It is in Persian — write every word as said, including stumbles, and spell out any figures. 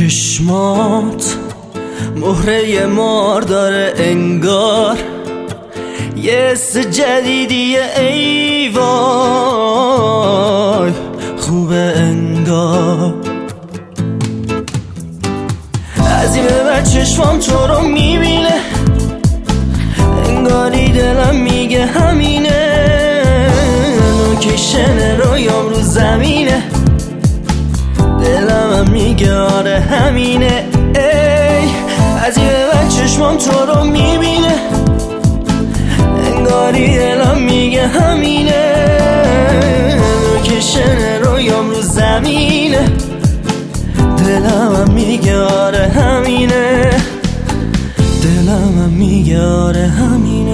چشمات مهره مار داره انگار، یه حس جدیدیه ای وای خوبه انگار. از این به بعد چشمام تو رو میبینه، انگاری دلم میگه همینه، لوکیشن رویام رو زمینه، دلم هم میگه آره همینه. ای از این به بعد چشمام تو رو میبینه، انگاری دلم میگه همینه، لوکیشن رویام رو زمینه، دلم هم میگه آره همینه، دلم هم میگه آره همینه.